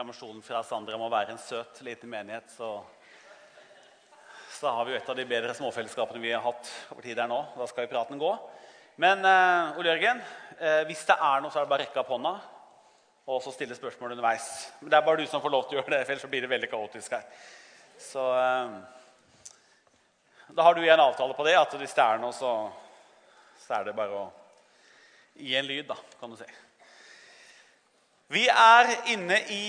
konfirmasjonen fra Sandra må være en søt, liten menighet, så har vi jo et av de bedre småfellesskapene vi har hatt over tid her nå. Da skal jo praten gå. Men Ole Jørgen, hvis det er noe, så er det bare å rekke opp hånda, og så stille spørsmål underveis. Men det er bare du som får lov til å gjøre det, for ellers så blir det veldig kaotisk her. Så da har du en avtale på det, at hvis det er noe, så er det bare å gi en lyd, da, kan du si. Vi er inne i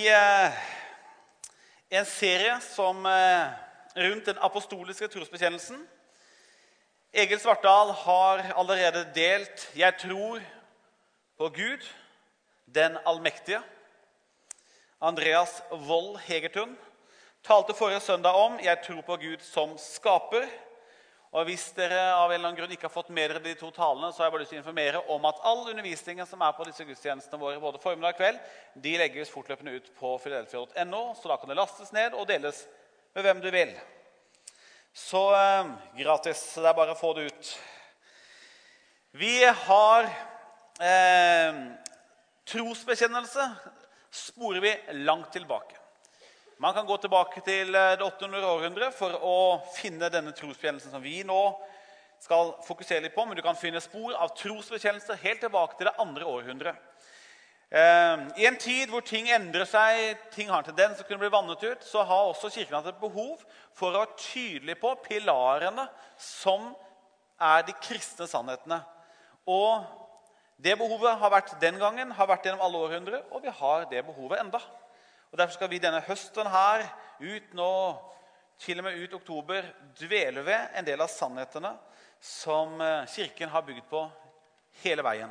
en serie som rundt den apostoliske trosbekjennelsen. Egil Svartdal har allerede delt «Jeg tror på Gud, den allmektige». Andreas Wold Hegertun talte forrige søndag om «Jeg tror på Gud som skaper». Og hvis dere av en eller annen grunn ikke har fått med dere de to talene, så har jeg bare lyst til å informere om at all undervisningen som er på disse gudstjenestene våre, både formiddag og kveld, de legges fortløpende ut på filadelfia.no, så da kan det lastes ned og deles med hvem du vil. Så gratis, så det er bare å få det ut. Vi har trosbekjennelse, sporer vi langt tilbake. Man kan gå tilbake til det 800 århundre for å finne denne trosbekjennelsen som vi nå skal fokusere litt på, men du kan finne spor av trosbekjennelser helt tilbake til det andre århundret. I en tid hvor ting endrer seg, ting har en tendens til å kunne bli vannet ut, så har også kirken hatt et behov for å være tydelig på pilarene som er de kristne sannhetene. Og det behovet har vært den gangen, har vært gjennom alle århundre, og vi har det behovet enda. Og derfor skal vi denne høsten her, ut nå, til og med ut oktober, dvele ved en del av sannhetene som kirken har bygd på hele veien.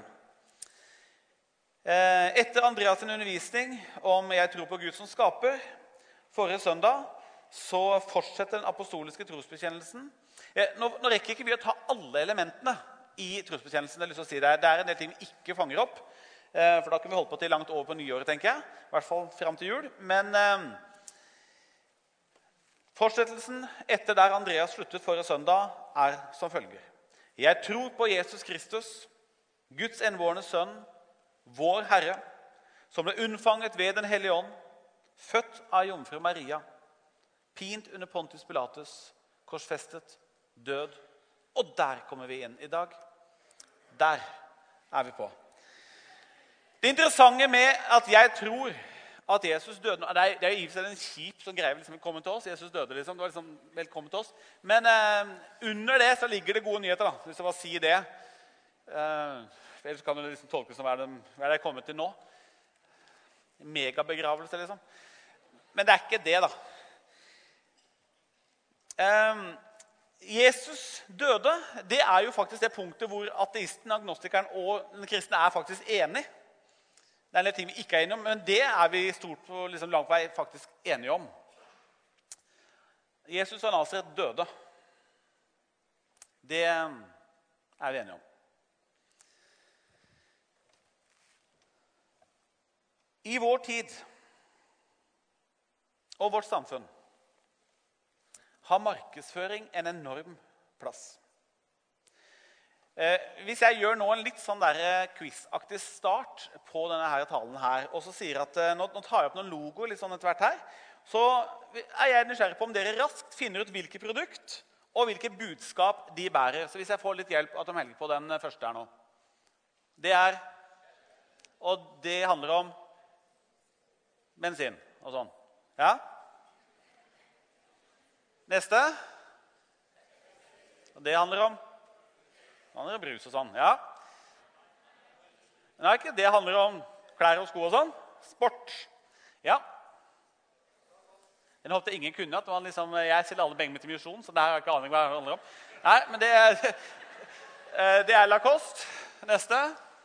Etter Andreas' undervisning om «Jeg tror på Gud som skaper», forrige søndag, så fortsetter den apostoliske trosbekjennelsen. Nå rekker ikke vi å ta alle elementene i trosbekjennelsen, det er lyst til å si det. Det er en del ting vi ikke fanger opp, for da kan vi holde på til langt over på nyåret, tenker jeg. I hvert fall frem til jul. Men fortsettelsen etter der Andreas sluttet forrige søndag er som følger. «Jeg tror på Jesus Kristus, Guds enbårne sønn, vår Herre, som ble unnfanget ved den hellige ånd, født av jomfru Maria, pint under Pontius Pilatus, korsfestet, død, og der kommer vi inn i dag. Der er vi på. Det interessante med at jeg tror at Jesus døde, det er jo i og for seg en kjip som greie liksom, velkommen til oss. Jesus døde liksom, det var liksom velkommen til oss. Men under det så ligger det gode nyheter da, hvis jeg bare sier det. Ellers kan du liksom tolke som hva er det kommet til nå. Megabegravelse liksom. Men det er ikke det da. Jesus døde, det er jo faktisk det punktet hvor ateisten, agnostikeren og den kristne er faktisk enige. Det er en del ting vi ikke er enige om, men det er vi stort på liksom langt vei faktisk enige om. Jesus av Nazaret døde. Det er vi enige om. I vår tid og vårt samfunn har markedsføring en enorm plass. Hvis jeg gjør nå en litt sånn der quiz-aktig start på denne her talen her, og så sier at nå tar jeg opp noen logoer litt sånn etter hvert her, så er jeg nysgjerrig på om dere raskt finner ut hvilke produkt og hvilke budskap de bærer. Så hvis jeg får litt hjelp av Tom Helge på den første her nå. Og det handler om bensin og sånn. Ja? Neste. Og det handler om brus og sånn, ja. Nei, ikke det handler om klær og sko og sånn. Sport. Ja. Den håpte ingen kunne at det var liksom, jeg selger alle penger til misjon, så det her er ikke aning hva det handler om. Nei, men det er Lacoste. Neste.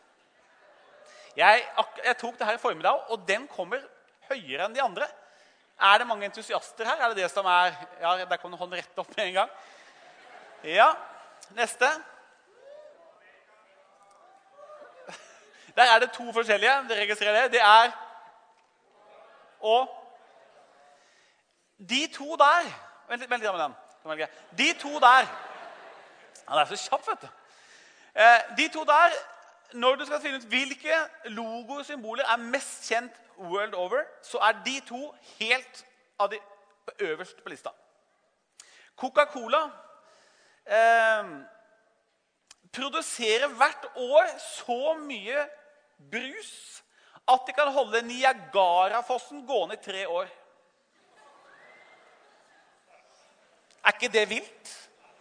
Jeg tok det her i formiddag, og den kommer høyere enn de andre. Er det mange entusiaster her? Er det det som er... Ja, der kan du holde rett opp med en gang. Ja, neste. Der er det to forskjellige, dere registrerer det. Det er og de to der. Vent litt med den. De to der. Han er så kjapp, vet du. De to der når du skal finne ut hvilke logoer og symboler er mest kjent world over, så er de to helt av de øverst på lista. Coca-Cola produserer hvert år så mye brus at de kan holde Niagara-fossen gående i 3 år. Er ikke det vilt?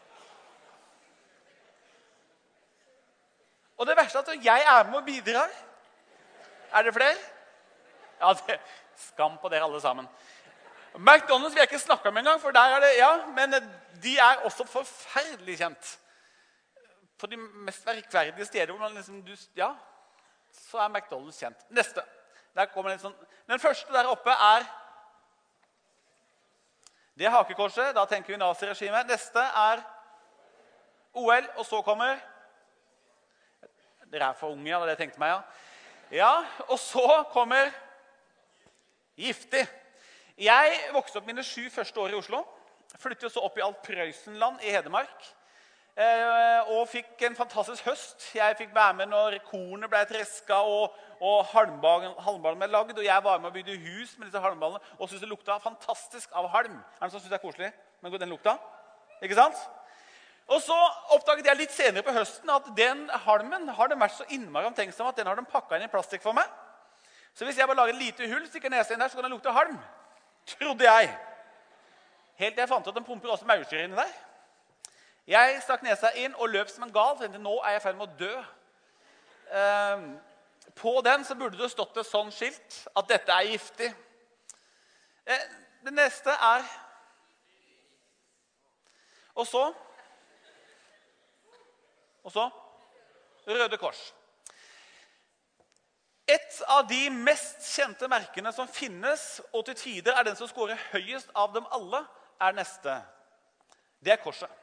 Og det verste er at jeg er med og bidrar. Er det flere? Ja, det skam på dere alle sammen. McDonald's vil jeg ikke snakke om en gang, for der er det, ja, men de er også forferdelig kjent. På de mest verkverdige steder hvor man liksom, ja, så er McDonald's kjent. Neste. Der kommer litt sånn. Den første der oppe er, det er hakekorset, da tenker vi naziregimet. Neste er OL, og så kommer, dere er for unge, ja, det er det jeg tenkte meg, ja. Ja, og så kommer giftig. Jeg vokste opp mine 7 første år i Oslo, flyttet så opp i Alt-Prøysenland i Hedmark, og fikk en fantastisk høst. Jeg fikk være med når kornet ble tresket, og halmballen ble lagd, og jeg var med og bygde hus med disse halmballene, og synes det lukta fantastisk av halm. Er det noen som synes det er koselig? Men går den lukta? Ikke sant? Og så oppdaget jeg litt senere på høsten at den halmen har den vært så innmari omtenksom at den har den pakket inn i plastikk for meg. Så hvis jeg bare lager et lite hull, stikker nesen inn der, så kan den lukte halm. Trodde jeg. Helt til jeg fant ut at den pumper også maursyre inni der. Jeg stakk nesa inn og løp som en gal, for nå er jeg i ferd med å dø. På den så burde det stått et sånt skilt at dette er giftig. Det neste er... Og så Røde Kors. Et av de mest kjente merkene som finnes, og til tider er den som scorer høyest av dem alle, er neste. Det er korset.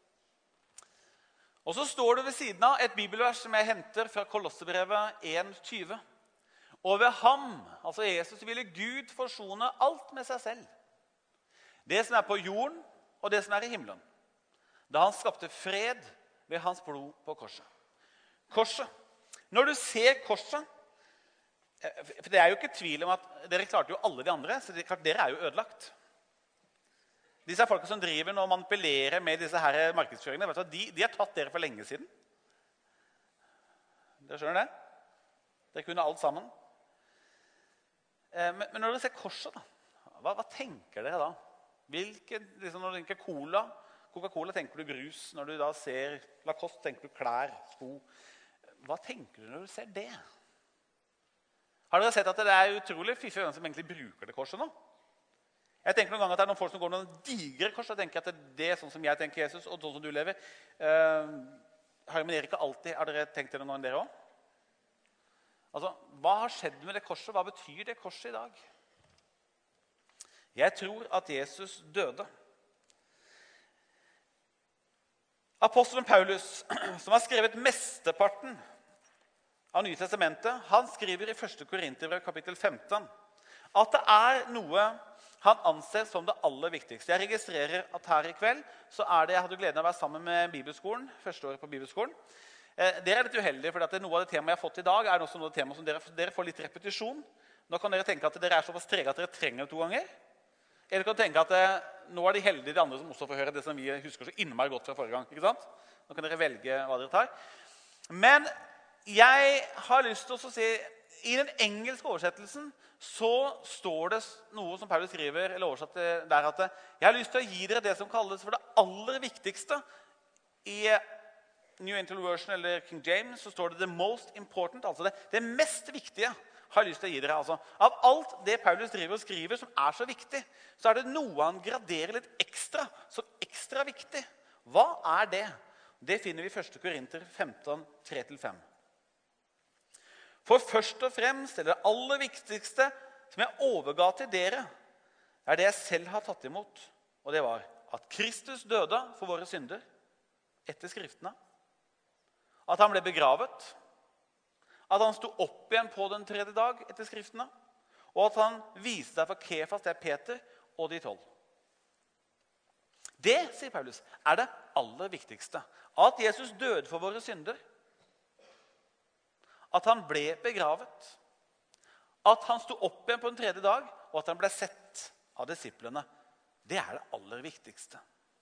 Og så står det ved siden av et bibelvers som jeg henter fra Kolossebrevet 1,20. Og ved ham, altså Jesus, ville Gud forsone alt med seg selv. Det som er på jorden, og det som er i himmelen. Da han skapte fred ved hans blod på korset. Korset. Når du ser korset, for det er jo ikke tvil om at dere klarte jo alle de andre, så dere er jo ødelagt. Disse folka som driver og manipulerer med disse her markedsføringene, vet du, de har tatt dere for lenge siden. Dere skjønner det? Dere kunne alt sammen. Men når dere ser korset, da, hva tenker dere da? Liksom når du tenker Coca-Cola tenker du grus. Når du da ser Lacoste, tenker du klær, sko. Hva tenker du når du ser det? Har dere sett at det er utrolig fiffig hvem som egentlig bruker det korset nå? Jeg tenker noen ganger at det er noen folk som går noen digre kors, og tenker at det er sånn som jeg tenker Jesus, og sånn som du lever. Harmonerer ikke alltid. Har dere tenkt det noen ganger dere også? Altså, hva har skjedd med det korset? Hva betyr det korset i dag? Jeg tror at Jesus døde. Apostelen Paulus, som har skrevet mesteparten av Nye Testamentet, han skriver i 1. Korinterbrev kapittel 15 at det er noe han anser som det aller viktigste. Jeg registrerer at her i kveld så er det, jeg hadde gleden av å være sammen med Bibelskolen, første året på Bibelskolen. Dere er litt uheldige, for at noe av det temaet jeg har fått i dag er også noe av det temaet som dere får litt repetisjon. Nå kan dere tenke at dere er såpass trege at dere trenger det 2 ganger. Eller kan tenke at nå er de heldige de andre som også får høre det som vi husker så innmari godt fra forrige gang. Ikke sant? Nå kan dere velge hva dere tar. Men jeg har lyst til å si, i den engelske oversettelsen så står det noe som Paulus skriver, eller oversatt der, at jeg har lyst til å gi dere det som kalles for det aller viktigste. I New International Version eller King James så står det the most important, altså det mest viktige har jeg lyst til å gi dere. Altså, av alt det Paulus driver og skriver som er så viktig, så er det noe han graderer litt ekstra, som ekstra viktig. Hva er det? Det finner vi i 1. Korinter 15, 3-5. For først og fremst, eller det aller viktigste som jeg overga til dere, er det jeg selv har tatt imot. Og det var at Kristus døde for våre synder etter skriftene. At han ble begravet. At han sto opp igjen på den 3. dag etter skriftene. Og at han viste seg for Kefas, det er Peter, og de 12. Det, sier Paulus, er det aller viktigste. At Jesus døde for våre synder. at han ble begravet, at han sto opp igjen på den tredje dag, og at han ble sett av disiplene. Det er det aller viktigste.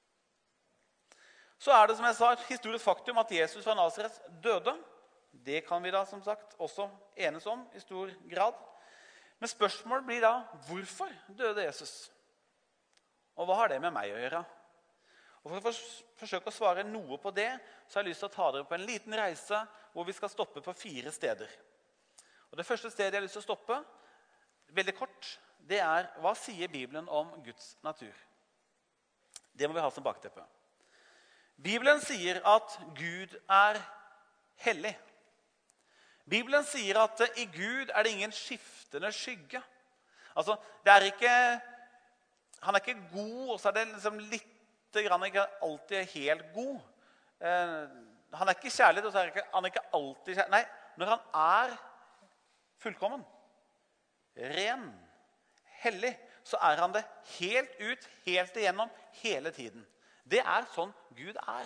Så er det, som jeg sa, et historisk faktum at Jesus fra Nazaret døde. Det kan vi da, som sagt, også enes om i stor grad. Men spørsmålet blir da, hvorfor døde Jesus? Og hva har det med meg å gjøre? Og for å forsøke å svare noe på det, så har jeg lyst til å ta dere på en liten reise hvor vi skal stoppe på 4 steder. Og det første stedet jeg har lyst til å stoppe, veldig kort, det er, hva sier Bibelen om Guds natur? Det må vi ha som bakteppe. Bibelen sier at Gud er hellig. Bibelen sier at i Gud er det ingen skiftende skygge. Altså, det er ikke, han er ikke god, og så er det liksom litt grann ikke alltid helt god. Han er ikke kjærlighet, og så er han ikke alltid kjærlighet. Nei, når han er fullkommen, ren, hellig, så er han det helt ut, helt igjennom, hele tiden. Det er sånn Gud er.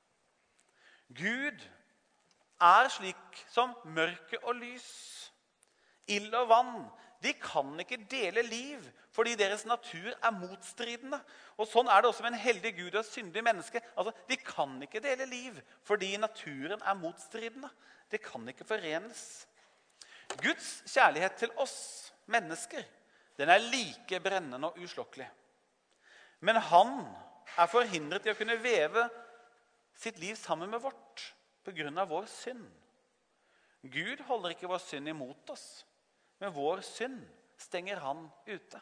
Gud er slik som mørke og lys, ild og vann. De kan ikke dele liv, fordi deres natur er motstridende. Og sånn er det også med en heldig Gud og et syndig menneske. Altså, de kan ikke dele liv, fordi naturen er motstridende. Det kan ikke forenes. Guds kjærlighet til oss mennesker, den er like brennende og uslokkelig. Men han er forhindret i å kunne veve sitt liv sammen med vårt på grunn av vår synd. Gud holder ikke vår synd imot oss, men vår synd stenger han ute.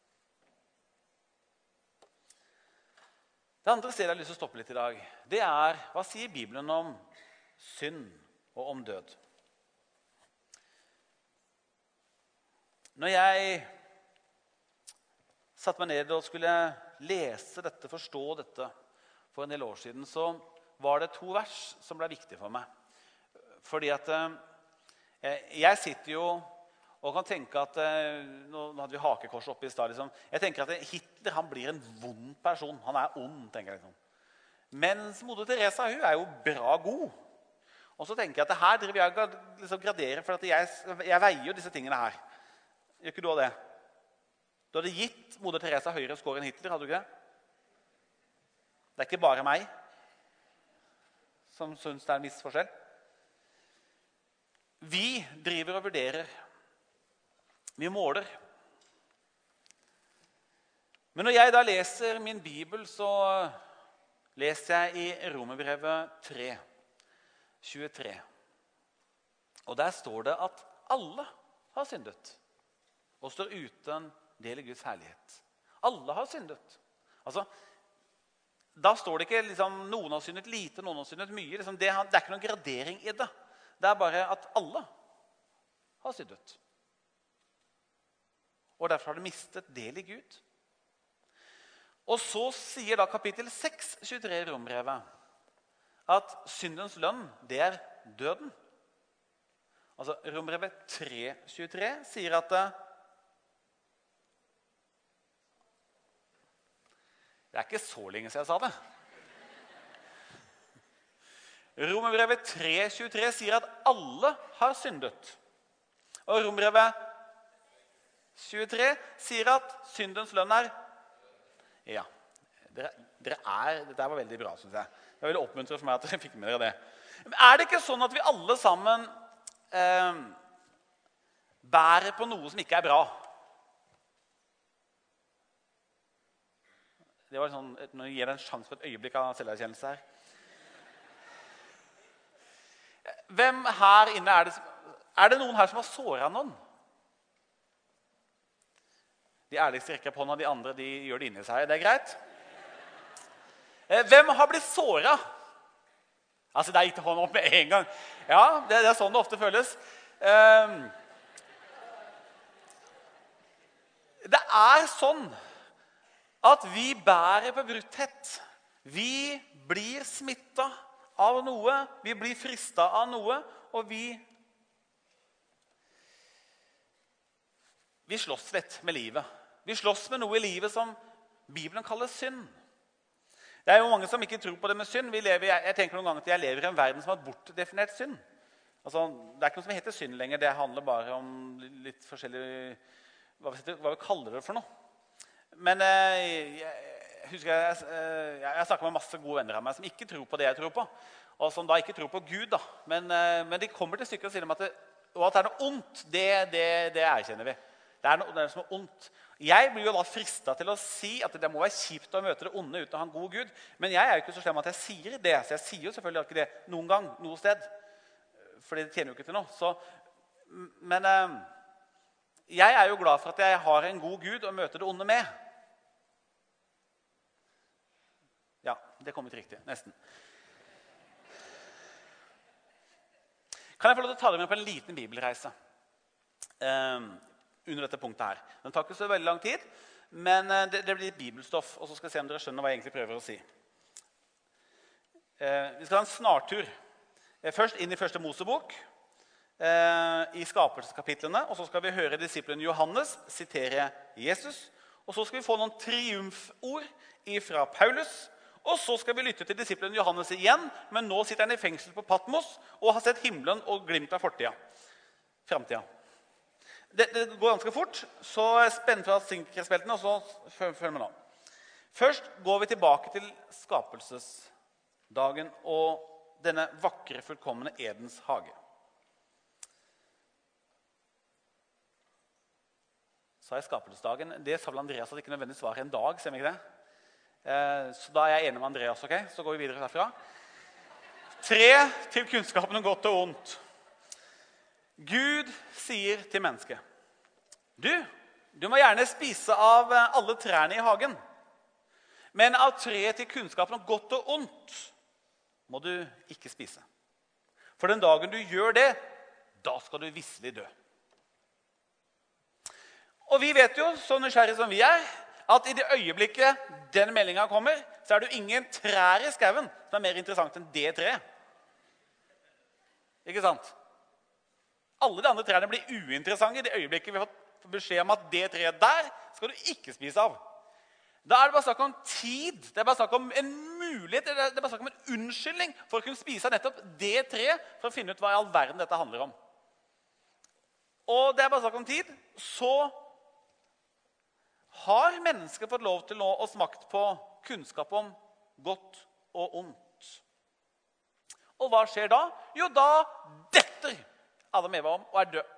Det andre stedet jeg har lyst til å stoppe litt i dag, det er, hva sier Bibelen om synd og om død? Når jeg satte meg ned og skulle lese dette, forstå dette for en del år siden, så var det 2 vers som ble viktige for meg. Fordi at jeg sitter jo og kan tenke at, nå hadde vi hakekors oppe i stad, liksom. Jeg tenker at Hitler, han blir en vond person. Han er ond, tenker jeg liksom. Mens Moder Teresa, hun er jo bra god. Og så tenker jeg at her driver jeg liksom graderer, for at jeg veier jo disse tingene her. Gjør ikke du av det? Du hadde gitt Moder Teresa høyere skår enn Hitler, hadde du ikke det? Det er ikke bare meg som synes det er en viss forskjell. Vi driver og vurderer. Vi måler. Men når jeg da leser min Bibel, så leser jeg i Romerbrevet 3, 23. Og der står det at alle har syndet og står uten del i Guds herlighet. Alle har syndet. Altså, da står det ikke liksom, noen har syndet lite, noen har syndet mye. Liksom, det er ikke noen gradering i det. Det er bare at alle har syndet. Og derfor har de mistet del i Gud. Og så sier da kapittel 6, 23 i Rombrevet, at syndens lønn, det er døden. Altså, Rombrevet 3, 23 sier at det er ikke så lenge siden jeg sa det. Romerbrevet 3, 23 sier at alle har syndet. Og Romerbrevet 23 sier at syndens lønn er... Ja, dette var veldig bra, synes jeg. Det var veldig oppmuntrende for meg at dere fikk med dere det. Men er det ikke sånn at vi alle sammen bærer på noe som ikke er bra? Det var sånn, nå gir jeg en sjanse for et øyeblikk av selverkjennelse her. Hvem her inne er det noen her som har såret noen? De ærligste rekker opp hånda, de andre de gjør det inni seg. Det er greit. Hvem har blitt såret? Altså, der gikk det hånda opp med en gang. Ja, det er sånn det ofte føles. Det er sånn at vi bærer på brutthet. Vi blir smittet av noe, vi blir fristet av noe, og vi slåss litt med livet. Vi slåss med noe i livet som Bibelen kaller synd. Det er jo mange som ikke tror på det med synd. Jeg tenker noen ganger at jeg lever i en verden som har bortdefinert synd. Altså, det ikke noe som heter synd lenger, det handler bare om litt forskjellig, hva vi kaller det for noe. Men jeg husker jeg snakket med masse gode venner av meg som ikke tror på det jeg tror på, og som da ikke tror på Gud. Da. Men de kommer til stykket og sier at at det noe ondt, det erkjenner vi. Det noe som ondt. Jeg blir jo da fristet til å si at det må være kjipt å møte det onde uten å ha en god Gud. Men jeg jo ikke så slem at jeg sier det, så jeg sier jo selvfølgelig ikke det noen gang, noe sted. Fordi det tjener jo ikke til noe. Men jeg jo glad for at jeg har en god Gud å møte det onde med. Ja, det kom ut riktig, nesten. Kan jeg få lov til å ta dere med på en liten bibelreise under dette punktet her? Den tar ikke så veldig lang tid, men det blir bibelstoff, og så skal jeg se om dere skjønner hva jeg egentlig prøver å si. Vi skal ha en snartur. Først inn i første Mosebok, i skapelseskapitlene, og så skal vi høre disippelen Johannes sitere Jesus, og så skal vi få noen triumford fra Paulus, og så skal vi lytte til disippelen Johannes igjen, men nå sitter han i fengsel på Patmos og har sett himmelen og glimt av fremtiden. Det går ganske fort, så spenn fra sikkerhetsbeltene, og så følg med nå. Først går vi tilbake til skapelsesdagen og denne vakre, fullkomne Edens hage. Så skapelsesdagen, det sa vel Andreas at det ikke nødvendigvis var en dag, ser vi ikke det? Så da jeg enig med Andreas, ok? Så går vi videre derfra. 3 til kunnskapen om godt og ondt. Gud sier til mennesket, du må gjerne spise av alle trærne i hagen, men av treet til kunnskapen om godt og ondt må du ikke spise. For den dagen du gjør det, da skal du visselig dø. Og vi vet jo, så nysgjerrig som vi at i det øyeblikket den meldingen kommer, så det jo ingen trær i skauen som mer interessant enn det treet. Ikke sant? Alle de andre trærne blir uinteressante i det øyeblikket vi har fått beskjed om at det treet der skal du ikke spise av. Da det bare snakk om tid, det bare snakk om en mulighet, det bare snakk om en unnskyldning for å kunne spise av nettopp det treet, for å finne ut hva i all verden dette handler om. Og det bare snakk om tid, så har mennesker fått lov til å smake på kunnskap om godt og ondt. Og hva skjer da? Jo, da detter Adam og Eva om og død.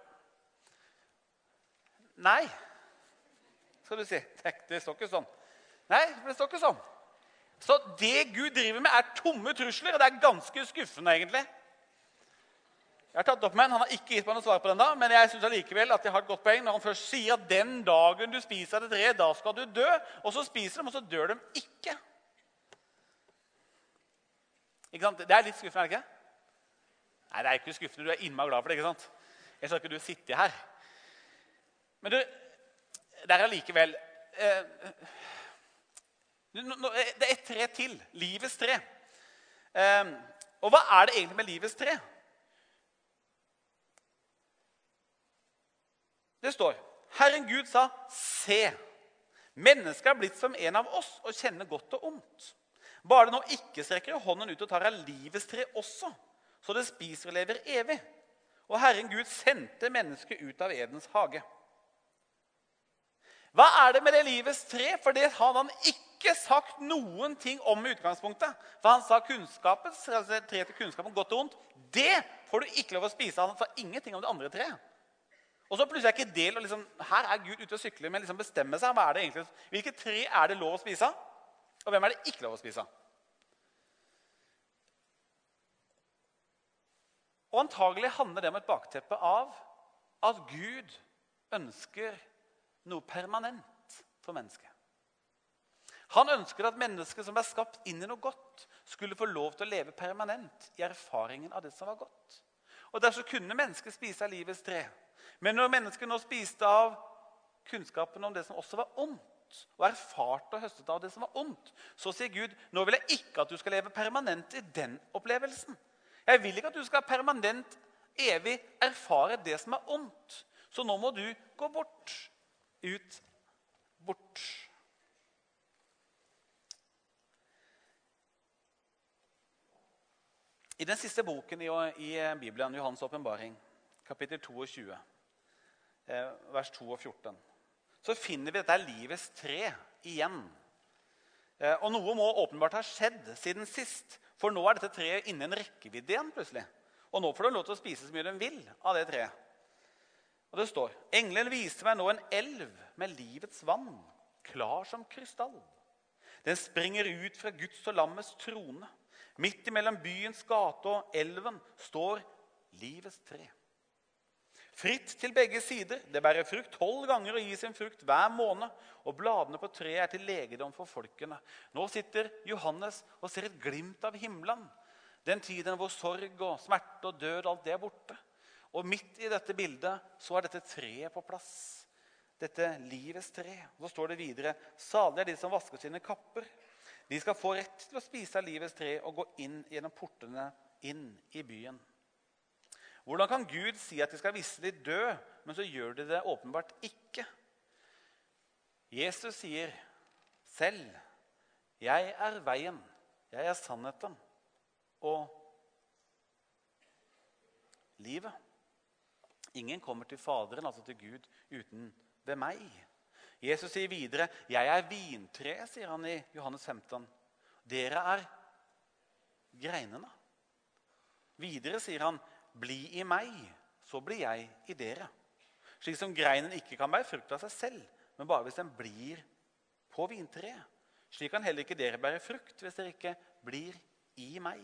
Nei, skal du si. Det står ikke sånn. Nei, det står ikke sånn. Så det Gud driver med tomme trusler, og det ganske skuffende egentlig. Jeg har tatt opp med han har ikke gitt meg noe svar på den da, men jeg synes allikevel at jeg har et godt poeng når han først sier at den dagen du spiser det treet, da skal du dø, og så spiser de, og så dør de ikke. Ikke sant? Det litt skuffende, ikke? Nei, det ikke skuffende, du innmari glad for det, ikke sant? Jeg skal ikke du sitte her. Men du, det allikevel, det et tre til, livets tre. Og hva det egentlig med livets tre? Det står, Herren Gud sa, se, mennesket blitt som en av oss og kjenner godt og ondt. Bare det nå ikke strekker hånden ut og tar av livets tre også, så det spiser og lever evig. Og Herren Gud sendte mennesket ut av Edens hage. Hva det med det livets tre? For det har han ikke sagt noen ting om i utgangspunktet. For han sa kunnskapens, altså tre til kunnskap om godt og ondt, det får du ikke lov å spise. Han sa ingenting om det andre treet. Og så plutselig ikke del, og liksom, her Gud ute og sykler med liksom bestemme seg, hva det egentlig? Hvilke tre det lov å spise? Og hvem det ikke lov å spise? Og antagelig handler det om et bakteppe av at Gud ønsker noe permanent for mennesket. Han ønsker at mennesket som skapt inn i noe godt, skulle få lov til å leve permanent i erfaringen av det som var godt. Og derfor kunne mennesket spise av livets tre. Men når mennesket nå spiste av kunnskapen om det som også var ondt, og erfarte og høstet av det som var ondt, så sier Gud, nå vil jeg ikke at du skal leve permanent i den opplevelsen. Jeg vil ikke at du skal permanent, evig erfare det som er ondt. Så nå må du gå bort. Bort. I den siste boken i Bibelen, Johannes åpenbaring, kapittel 22, vers 2 og 14, så finner vi dette livets tre igjen. Og noe må åpenbart ha skjedd siden sist, for nå er dette treet innen rekkevidde igjen plutselig. Og nå får de lov til å spise så mye de vil av det treet. Og det står, engelen viste meg nå en elv med livets vann, klar som krystall. Den springer ut fra Guds og lammets trone. Midt imellom byens gate og elven står livets tre. Fritt til begge sider, det bærer frukt 12 ganger og gir sin frukt hver måned, og bladene på treet er til legedom for folkene. Nå sitter Johannes og ser et glimt av himmelen, den tiden hvor sorg og smerte og død, alt det er borte. Og midt i dette bildet så er dette treet på plass, dette livets tre. Og så står det videre, salig er de som vasker sine kapper. De skal få rett til å spise av livets tre og gå inn gjennom portene inn i byen. Hvordan kan Gud si at de skal visselig dø, men så gjør de det åpenbart ikke? Jesus sier selv, jeg er veien, jeg er sannheten og livet. Ingen kommer til Faderen, altså til Gud, uten ved meg. Jesus sier videre, jeg er vintreet, sier han i Johannes 15. Dere er greinene. Videre sier han, bli i meg, så blir jeg i dere. Slik som greinen ikke kan bære frukt av seg selv, men bare hvis den blir på vintreet. Slik kan heller ikke dere bære frukt hvis dere ikke blir i meg.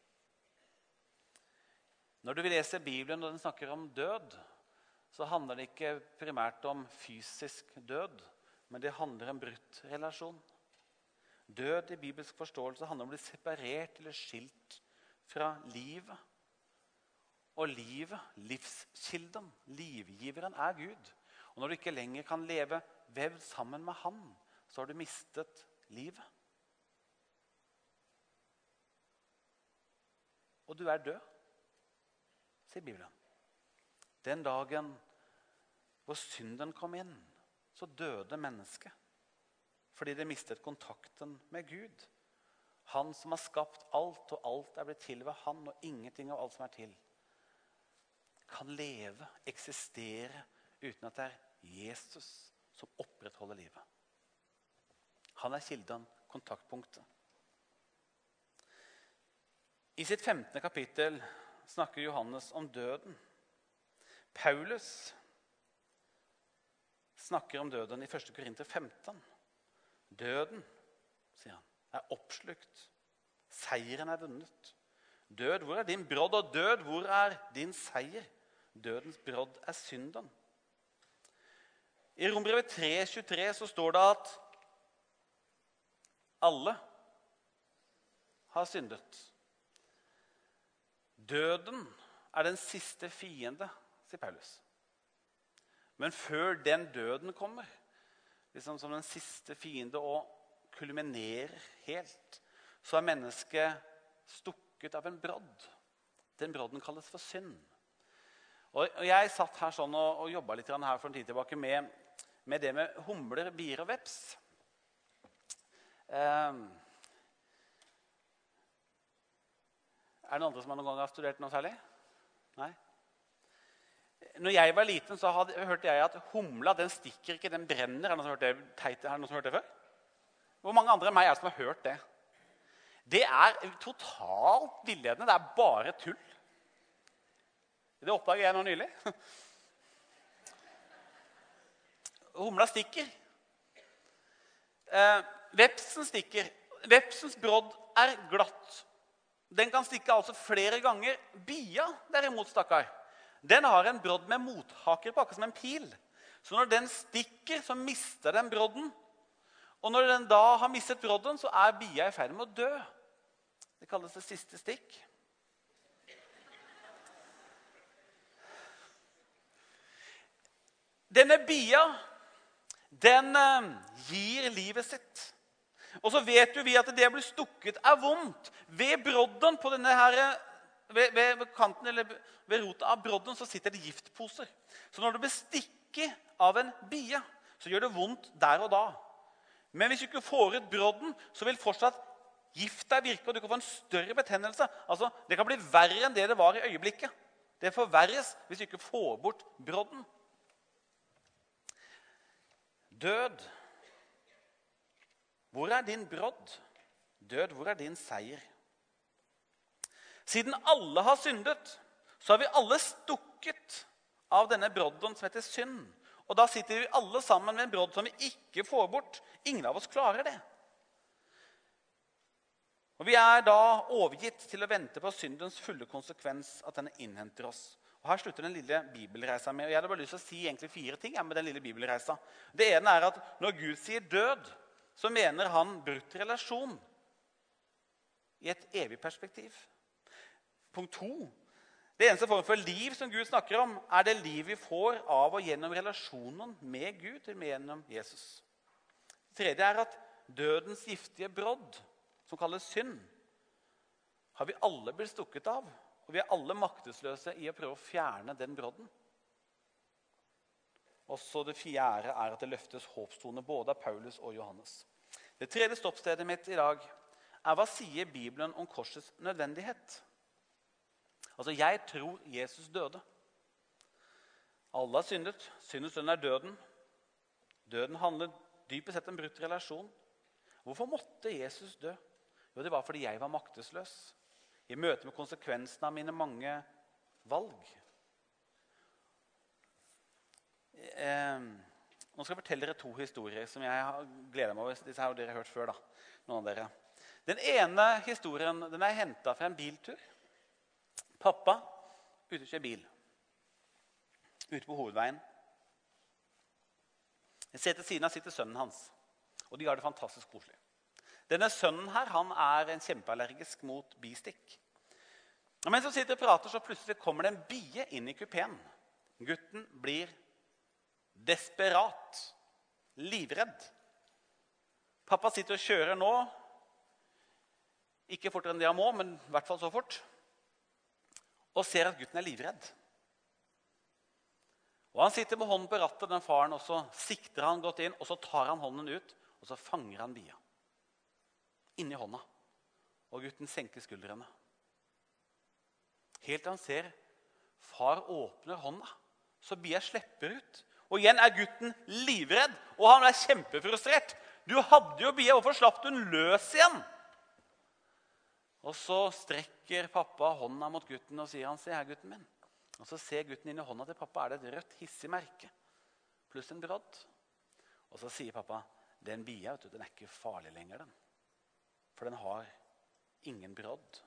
Når du vil lese Bibelen og den snakker om død, så handler det ikke primært om fysisk død, men det handler om brutt relasjon. Død i bibelsk forståelse handler om å bli separert eller skilt fra livet. Og livet, livskilden, livgiveren er Gud. Og når du ikke lenger kan leve vevd sammen med han, så har du mistet livet. Og du er død, sier Bibelen. Den dagen hvor synden kom inn, så døde mennesket. Fordi det mistet kontakten med Gud. Han som har skapt alt, og alt er blitt til ved han, og ingenting av alt som er til, kan leve, eksistere, uten at det er Jesus som opprettholder livet. Han er kilden, kontaktpunktet. I sitt 15. kapittel snakker Johannes om døden. Paulus snakker om døden i 1. Korinter 15. Døden, sier han, er oppslukt. Seieren er vunnet. Død, hvor er din brodd? Og død, hvor er din seier? Dødens brodd er synden. I Rombrevet 3:23 så står det at alle har syndet. Døden er den siste fiende, sier Paulus. Men før den døden kommer, liksom som den siste fiende og kulminerer helt, så er mennesket stukket av en brodd. Den brodden kalles for synd. Og jeg satt her sånn og jobbet litt her for en tid tilbake med det med humler, bier og veps. Er det noen andre som noen gang har studert noe særlig? Nei? Når jeg var liten, så hørte jeg at humla, den stikker ikke, den brenner. Er det noen som har hørt det, teit, er det noen som har hørt det før? Hvor mange andre enn meg er det som har hørt det? Det er totalt villedende, det er bare tull. Det oppdaget jeg nå nylig. Humla stikker. Vepsen stikker. Vepsens brodd er glatt. Den kan stikke altså flere ganger. Bia, derimot, stakkar, den har en brodd med mothaker på, akkurat som en pil. Så når den stikker, så mister den brodden. Og når den da har mistet brodden, så er bia i ferd med å dø. Det kalles det siste stikk. Denne bia, den gir livet sitt. Og så vet vi at det blir stukket er vondt. Ved brodden på denne her, ved kanten eller ved rota av brodden, så sitter det giftposer. Så når du blir stikket av en bia, så gjør det vondt der og da. Men hvis du ikke får ut brodden, så vil fortsatt Gifta virker, og du kan få en større betennelse. Altså, det kan bli verre enn det var i øyeblikket. Det forverres hvis du ikke får bort brodden. Død. Hvor er din brodd? Død, hvor er din seier? Siden alle har syndet, så har vi alle stukket av denne brodden som heter synd. Og da sitter vi alle sammen med en brodd som vi ikke får bort. Ingen av oss klarer det. Og vi er da overgitt til å vente på syndens fulle konsekvens, at den innhenter oss. Og her slutter den lille bibelreisa med. Og jeg hadde bare lyst til å si egentlig 4 ting med den lille bibelreisa. Det ene er at når Gud sier død, så mener han brutt relasjon i et evig perspektiv. Punkt 2. Det eneste form for liv som Gud snakker om, er det liv vi får av og gjennom relasjonen med Gud, gjennom Jesus. Det tredje er at dødens giftige brodd, som kalles synd, har vi alle blitt stukket av, og vi er alle maktesløse i å prøve å fjerne den brodden. Også det fjerde er at det løftes håpstone både av Paulus og Johannes. Det tredje stoppstedet mitt i dag er hva sier Bibelen om korsets nødvendighet? Altså, jeg tror Jesus døde. Alle har syndet. Syndens lønn er døden. Døden handler dypest sett om brutt relasjon. Hvorfor måtte Jesus dø? Jo, det var fordi jeg var maktesløs. I møte med konsekvensene av mine mange valg. Nå skal jeg fortelle dere 2 historier som jeg har gledet meg over. Disse har dere hørt før, da. Noen av dere. Den ene historien den er hentet fra en biltur. Pappa ute og kjører bil. Ute på hovedveien. Jeg ser til siden av sitter sønnen hans. Og de har det fantastisk koselig. Denne sønnen her, han er en kjempeallergisk mot bistikk. Og mens han sitter og prater, så plutselig kommer det en bie inn i kupeen. Gutten blir desperat. Livredd. Pappa sitter og kjører nå. Ikke fortere enn det han må, men i hvert fall så fort. Og ser at gutten er livredd. Og han sitter med hånden på rattet, den faren, og så sikter han godt inn, og så tar han hånden ut, og så fanger han bia. Inni hånda. Og gutten senker skuldrene. Helt til han ser far åpner hånda, så bia slipper ut. Og igjen er gutten livredd, og han er kjempefrustrert. Du hadde jo bia, hvorfor slapp du den løs igjen? Og så strekker pappa hånda mot gutten og sier han, se her gutten min. Og så ser gutten inn i hånda til pappa, er det et rødt hissig merke, pluss en brodd. Og så sier pappa, den bia, vet du, den er ikke farlig lenger den. For den har ingen brodd.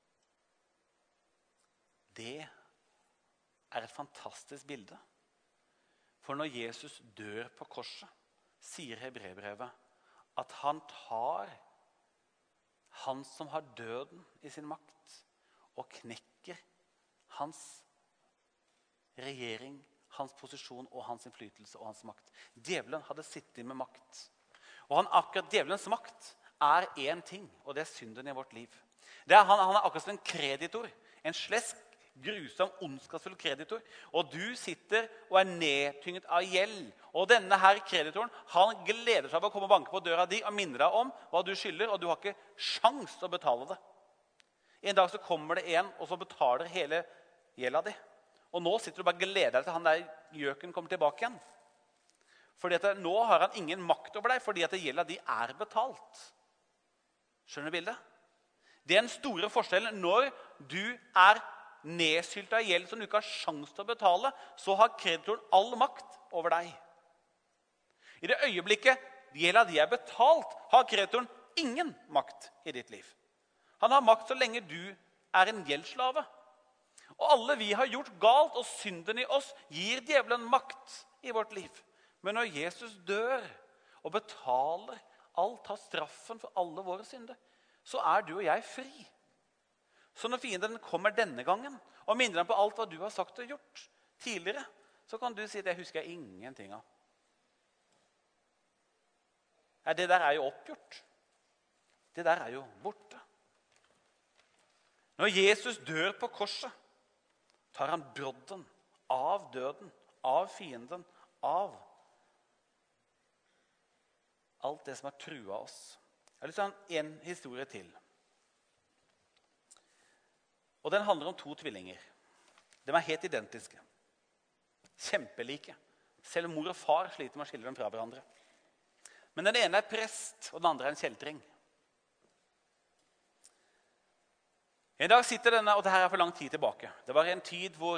Det er et fantastisk bilde. For når Jesus dør på korset, sier Hebreerbrevet at han tar han som har døden i sin makt, og knekker hans regjering, hans posisjon og hans innflytelse og hans makt. Djevelen hadde sittet med makt. Og akkurat djevelens makt er en ting, og det er synden i vårt liv. Han er akkurat som en kreditor, en slesk, grusom, ondskapsfull kreditor. Og du sitter og er nedtynget av gjeld. Og denne her kreditoren, han gleder seg av å komme og banke på døra di og minne deg om hva du skylder, og du har ikke sjans til å betale det. En dag så kommer det en, og så betaler hele gjelda di. Og nå sitter du bare og gleder deg til han der gjøken kommer tilbake igjen. Fordi at nå har han ingen makt over deg, fordi at gjelda di er betalt. Skjønner du bildet? Det er den store forskjellen. Når du er nedsyltet av gjeld som du ikke har sjans til å betale, så har kreditoren all makt over deg. I det øyeblikket gjelda di er betalt, har kreditoren ingen makt i ditt liv. Han har makt så lenge du er en gjeldsslave. Og alle vi har gjort galt, og synden i oss gir djevelen makt i vårt liv. Men når Jesus dør og betaler alt, tar straffen for alle våre synder, så er du og jeg fri. Så når fienden kommer denne gangen og minner deg på alt hva du har sagt og gjort tidligere, så kan du si det husker jeg ingenting av. Ja, det der er jo oppgjort. Det der er jo borte. Når Jesus dør på korset, tar han brodden av døden, av fienden, av alt det som har truet oss. Jeg har lyst til å ha en historie til. Og den handler om 2 tvillinger. De helt identiske. Kjempelike. Selv mor og far sliter med å skille dem fra hverandre. Men den ene prest, og den andre en kjeltring. En dag sitter denne, og dette for lang tid tilbake. Det var en tid hvor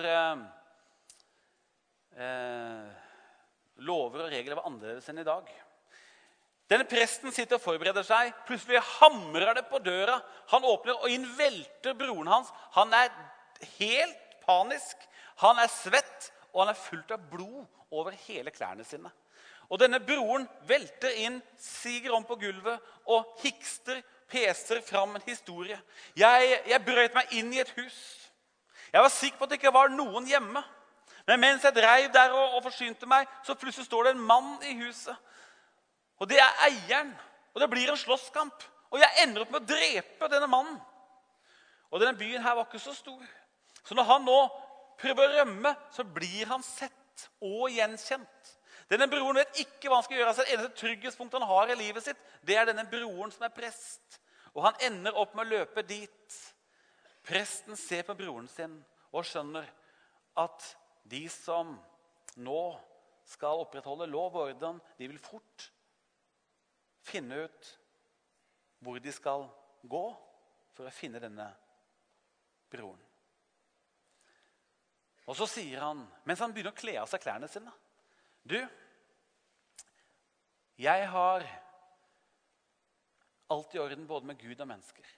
lover og regler var annerledes enn i dag. Denne presten sitter og forbereder seg. Plutselig hamrer det på døra. Han åpner, og inn velter broren hans. Han helt panisk. Han svett, og han fullt av blod over hele klærne sine. Og denne broren velter inn, siger om på gulvet og hikster, peser fram en historie. Jeg brøt meg inn i et hus. Jeg var sikker på at det ikke var noen hjemme. Men mens jeg drev der og forsynte meg, så plutselig står det en mann i huset. Og det eieren. Og det blir en slåsskamp. Og jeg ender opp med å drepe denne mannen. Og denne byen her var ikke så stor. Så når han nå prøver å rømme, så blir han sett og gjenkjent. Denne broren vet ikke hva han skal gjøre. Altså, det eneste trygghetspunkt han har i livet sitt, det denne broren som prest. Og han ender opp med å løpe dit. Presten ser på broren sin og skjønner at de som nå skal opprettholde lov og orden, de vil fort finne ut hvor de skal gå for å finne denne broren. Og så sier han, mens han begynner å kle av seg klærne sine, du, jeg har alt i orden både med Gud og mennesker.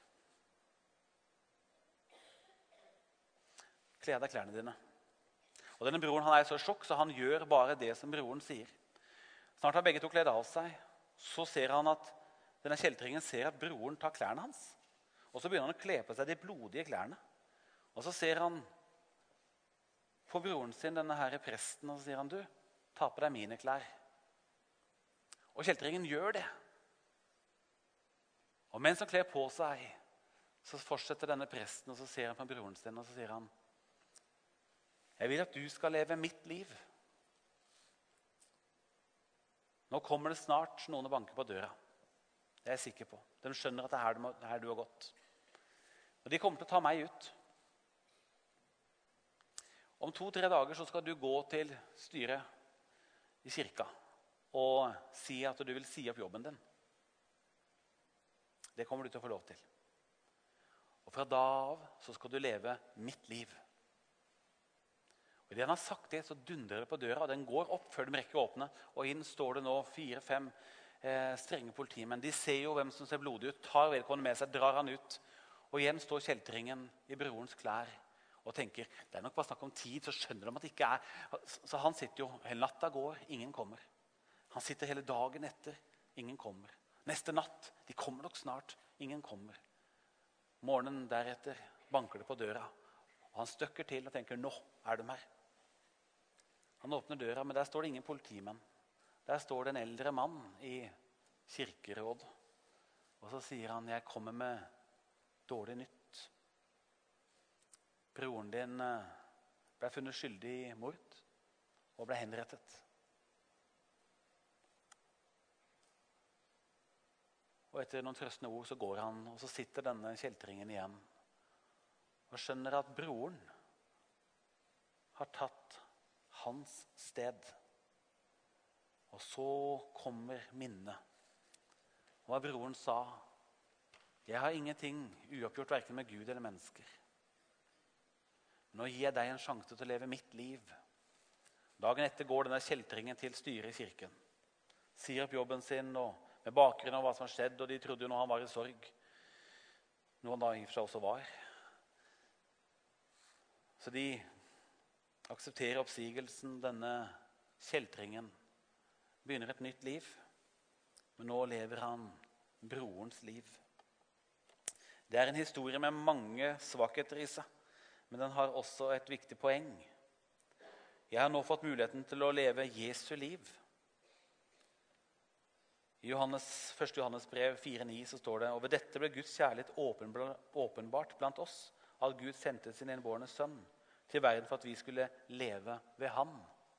Kle av deg klærne dine. Og denne broren han i så sjokk, så han gjør bare det som broren sier. Snart har begge to kledd av seg. Så ser han at denne kjeltringen ser at broren tar klærne hans. Og så begynner han å kle på seg de blodige klærne. Og så ser han på broren sin, denne her presten, og så sier han, du, ta på deg mine klær. Og kjeltringen gjør det. Og mens han kler på seg, så fortsetter denne presten, og så ser han på broren sin, og så sier han, jeg vil at du skal leve mitt liv. Nå kommer det snart noen og banker på døra. Det er jeg sikker på. De skjønner at det her du har gått. Og de kommer til å ta meg ut. Om 2-3 dager så skal du gå til styret i kirka og si at du vil si opp jobben din. Det kommer du til å få lov til. Og fra da av så skal du leve mitt liv. Og idet han har sagt det, så dundrer det på døra, og den går opp før de rekker å åpne. Og inn står det nå 4-5 strenge politimenn. De ser jo hvem som ser blodig ut, tar vedkommende med seg, drar han ut. Og igjen står kjeltringen i brorens klær og tenker, det nok bare snakk om tid, så skjønner de at det ikke Så han sitter jo, hele natta går, ingen kommer. Han sitter hele dagen etter, ingen kommer. Neste natt, de kommer nok snart, ingen kommer. Morgenen deretter banker det på døra, og han støkker til og tenker, nå de her. Han åpner døra, men der står det ingen politimenn. Der står det en eldre mann i kirkeråd. Og så sier han, jeg kommer med dårlig nytt. Broren din ble funnet skyldig i mord og ble henrettet. Og etter noen trøstende ord så går han, og så sitter denne kjeltringen igjen og skjønner at broren har tatt hans sted. Og så kommer minnet. Og hva broren sa, jeg har ingenting uoppgjort hverken med Gud eller mennesker. Nå gir jeg deg en sjanse til å leve mitt liv. Dagen etter går denne kjeltringen til styret i kirken. Sier opp jobben sin og med bakgrunn av hva som har skjedd, og de trodde jo nå han var i sorg. Noe han da i og for seg også var. Så de aksepterer oppsigelsen, denne kjeltringen begynner et nytt liv, men nå lever han brorens liv. Det en historie med mange svakheter i seg, men den har også et viktig poeng. Jeg har nå fått muligheten til å leve Jesu liv. I 1. Johannes brev 4,9 så står det, og ved dette ble Guds kjærlighet åpenbart blant oss, at Gud sendte sin enbårne sønn til verden for at vi skulle leve ved ham.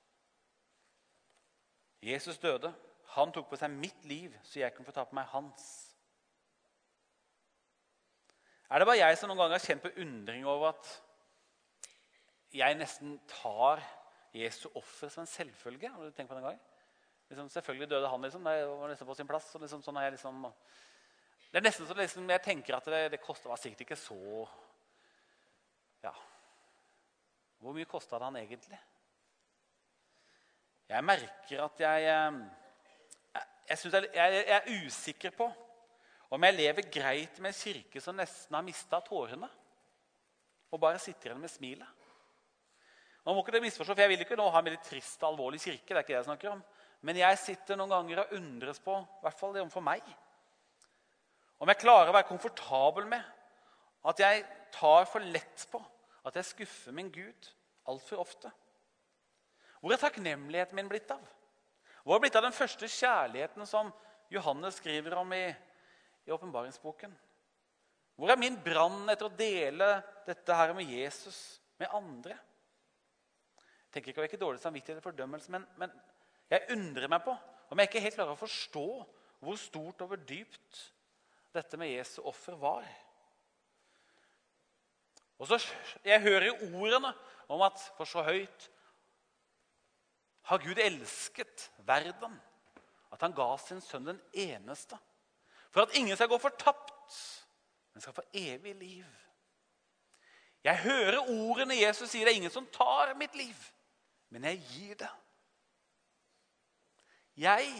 Jesus døde. Han tok på seg mitt liv, så jeg kunne få ta på meg hans. Er det bare jeg som noen ganger har kjent på undring over at jeg nesten tar Jesu offer som en selvfølge? Har du tenkt på det en gang? Liksom, selvfølgelig døde han, liksom. Det var nesten på sin plass. Og liksom, sånn er jeg liksom, det er nesten så liksom, jeg tenker at det kostet var sikkert ikke så... Ja. Hvor mye kostet det han egentlig? Jeg merker at jeg er usikker på om jeg lever greit med en kirke som nesten har mistet tårene, og bare sitter igjen med smilet. Nå må ikke det misforstå, for jeg vil ikke nå ha en veldig trist og alvorlig kirke, det er ikke det jeg snakker om. Men jeg sitter noen ganger og undres på, i hvert fall det om for meg, om jeg klarer å være komfortabel med at jeg tar for lett på at jeg skuffer min Gud alt for ofte. Hvor er takknemligheten min blitt av? Hvor er blitt av den første kjærligheten som Johannes skriver om i åpenbaringsboken? Hvor er min brann etter å dele dette her med Jesus med andre? Jeg tenker ikke å være ikke dårlig samvittighet eller fordømmelse, men jeg undrer meg på om jeg ikke helt klarer å forstå hvor stort og hvor dypt dette med Jesu offer var. Og så jeg hører jo ordene om at for så høyt har Gud elsket verden, at han ga sin sønn den eneste, for at ingen skal gå fortapt, men skal få evig liv. Jeg hører ordene Jesus sier, det er ingen som tar mitt liv, men jeg gir det. Jeg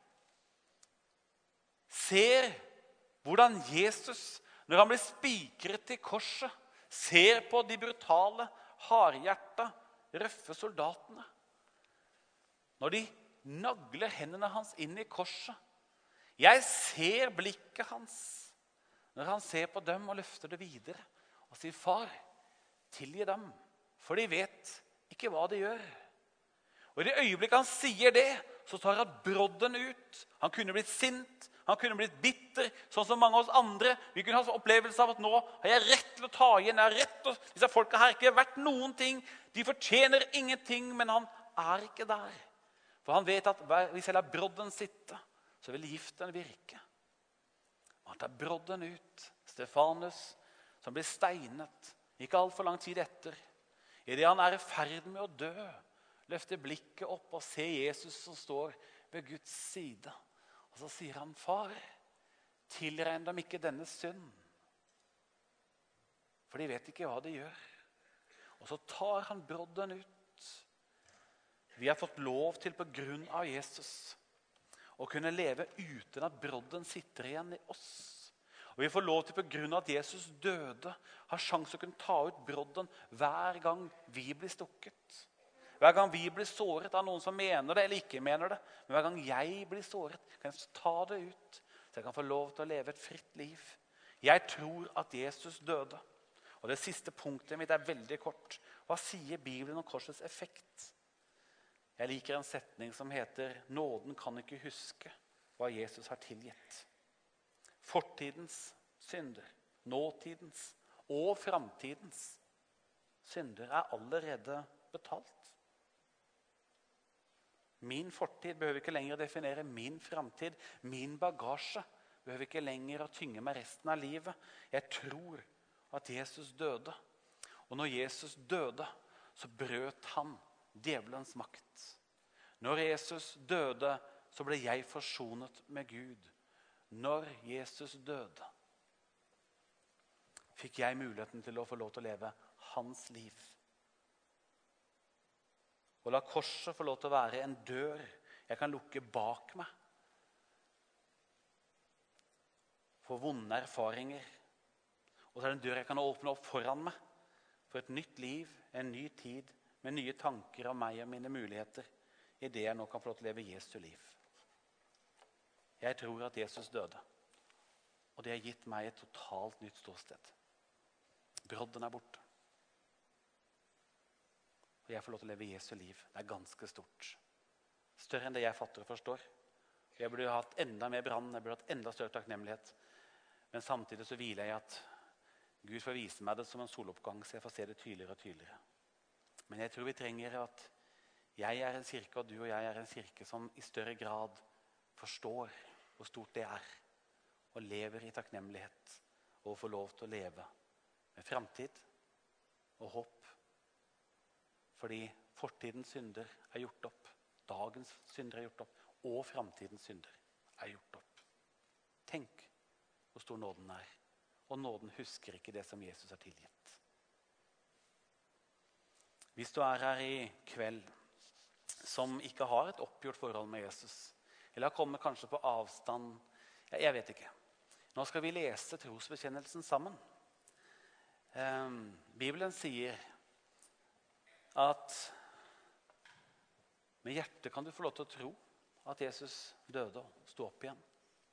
ser hvordan Jesus, når han blir spikret til korset, ser på de brutale, hardhjerta, røffe soldatene. Når de nagler hendene hans inn i korset. Jeg ser blikket hans når han ser på dem og løfter det videre og sier, far, tilgi dem, for de vet ikke hva de gjør. Og i det øyeblikket han sier det, så tar han brodden ut. Han kunne blitt sint, han kunne blitt bitter, sånn som mange av oss andre. Vi kunne ha opplevelse av at nå har jeg rett til å ta igjen, jeg har rett til å... Disse folka her ikke har vært noen ting, de fortjener ingenting, men han er ikke der. For han vet at hvis jeg lar brodden sitte, så vil giften virke. Og han tar brodden ut. Stefanus, som blir steinet, ikke alt for lang tid etter. I det han er i ferd med å dø, løfter blikket opp og ser Jesus som står ved Guds side. Og så sier han, far, tilregn dem ikke denne synd. For de vet ikke hva de gjør. Og så tar han brodden ut. Vi har fått lov til på grunn av Jesus å kunne leve uten at brodden sitter igjen i oss. Og vi får lov til på grunn av at Jesus døde, har sjanse å kunne ta ut brodden hver gang vi blir stukket. Hver gang vi blir såret av noen som mener det eller ikke mener det, men hver gang jeg blir såret, kan jeg ta det ut, så jeg kan få lov til å leve et fritt liv. Jeg tror at Jesus døde. Og det siste punktet mitt er veldig kort. Hva sier Bibelen om korsets effekt? Jeg liker en setning som heter, nåden kan ikke huske hva Jesus har tilgitt. Fortidens synder, nåtidens og framtidens synder er allerede betalt. Min fortid behøver ikke lenger å definere min framtid. Min bagasje behøver ikke lenger å tynge meg resten av livet. Jeg tror at Jesus døde. Og når Jesus døde, så brøt han djevelens makt. Når Jesus døde, så ble jeg forsonet med Gud. Når Jesus døde, fikk jeg muligheten til å få lov til å leve hans liv. Og la korset få lov til å være en dør jeg kan lukke bak meg. For vonde erfaringer. Og så er det en dør jeg kan åpne opp foran meg. For et nytt liv, en ny tid, med nye tanker om meg og mine muligheter. I det jeg nå kan få lov til å leve Jesu liv. Jeg tror at Jesus døde. Og det har gitt meg et totalt nytt ståsted. Brodden er borte. Og jeg får lov til å leve Jesu liv. Det er ganske stort. Større enn det jeg fatter og forstår. Jeg burde hatt enda mer brann, jeg burde hatt enda større takknemlighet. Men samtidig så hviler jeg at Gud får vise meg det som en soloppgang, så jeg får se det tydeligere og tydeligere. Men jeg tror vi trenger at jeg er en kirke, og du og jeg er en kirke som i større grad forstår hvor stort det er, og lever i takknemlighet, og få lov til å leve med fremtid og håp. Fordi fortidens synder er gjort opp, dagens synder er gjort opp, og fremtidens synder er gjort opp. Tenk hvor stor nåden er, og nåden husker ikke det som Jesus har tilgitt. Hvis du er her i kveld som ikke har et oppgjort forhold med Jesus, eller har kommet kanskje på avstand, jeg vet ikke. Nå skal vi lese trosbekjennelsen sammen. Bibelen sier at med hjertet kan du få lov til å tro at Jesus døde og stod opp igjen.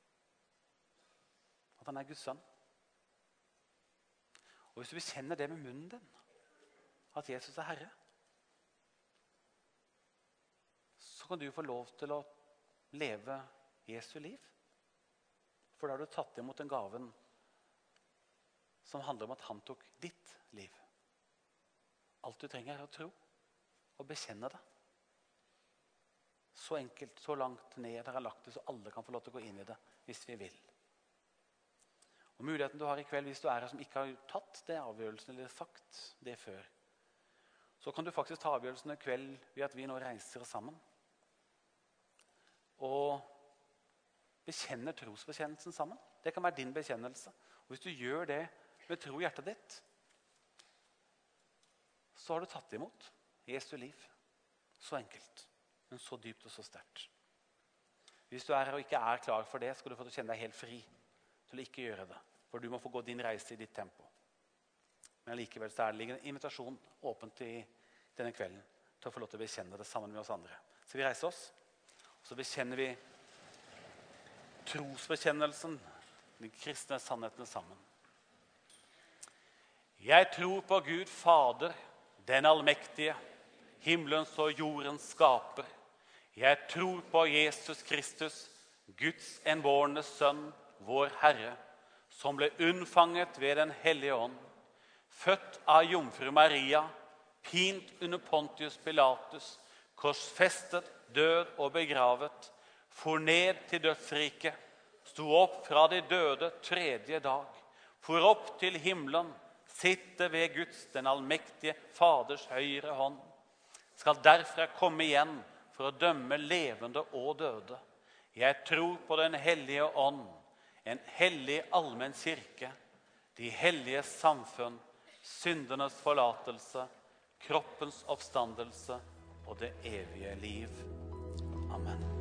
At han er Guds sønn. Og hvis du bekjenner det med munnen din, at Jesus er Herre, så kan du få lov til å leve Jesu liv. For da har du tatt imot den gaven som handler om at han tok ditt liv. Alt du trenger er å tro og bekjenne det. Så enkelt, så langt ned der han lagt det, så alle kan få lov til å gå inn i det hvis vi vil. Og muligheten du har i kveld, hvis du er her som ikke har tatt det avgjørelsen eller sagt det før, så kan du faktisk ta avgjørelsen i kveld ved at vi nå reiser sammen og bekjenner trosbekjennelsen sammen. Det kan være din bekjennelse. Og hvis du gjør det med tro i hjertet ditt, så har du tatt imot Jesu liv. Så enkelt, men så dypt og så sterkt. Hvis du er her og ikke er klar for det, skal du få kjenne deg helt fri til å ikke gjøre det. For du må få gå din reise i ditt tempo. Men likevel så er det en invitasjon åpent i denne kvelden til å få lov til å bekjenne det sammen med oss andre. Så vi reiser oss, og så bekjenner vi trosbekjennelsen, de kristne sannhetene sammen. Jeg tror på Gud Fader, den allmektige, himmelens og jordens skaper. Jeg tror på Jesus Kristus, Guds enbårne sønn, vår Herre, som ble unnfanget ved den hellige ånd, født av jomfru Maria, pint under Pontius Pilatus, korsfestet, død og begravet, for ned til dødsriket, sto opp fra de døde tredje dag, for opp til himmelen, sitte ved Guds, den allmektige Faders høyre hånd, skal derfra komme igjen for å dømme levende og døde. Jeg tror på den hellige ånd, en hellig allmenn kirke, de hellige samfunn, syndernes forlatelse, kroppens oppstandelse og det evige liv. Amen.